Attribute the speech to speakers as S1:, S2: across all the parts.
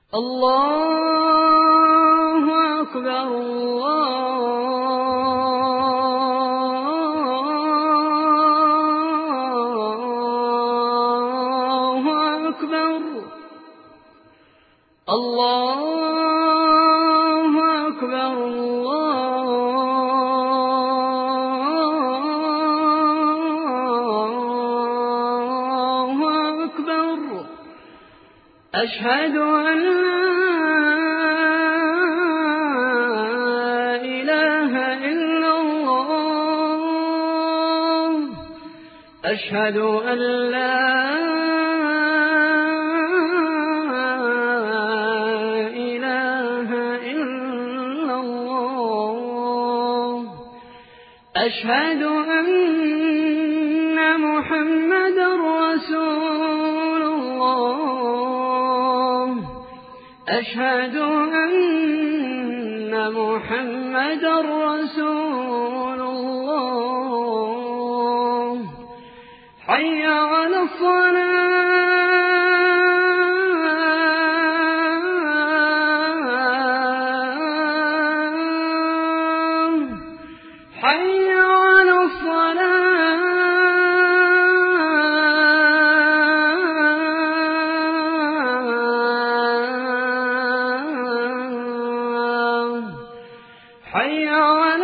S1: الله أكبر الله أكبر الله أكبر الله أكبر أشهد أن لا إله إلا الله أشهد أن لا إله إلا الله أشهد أن محمدا رسول الله أشهد أن محمدا رسول الله حي على الصلاة حي على الصلاة حي على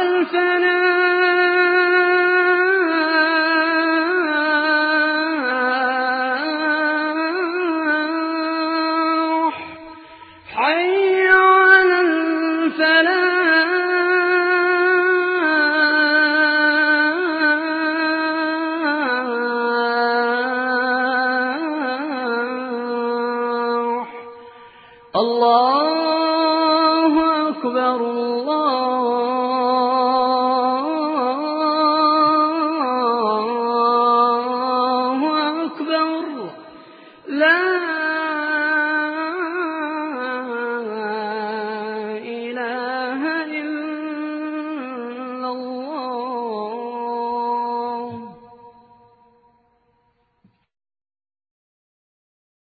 S1: الفلاح حي على الفلاح الله أكبر الله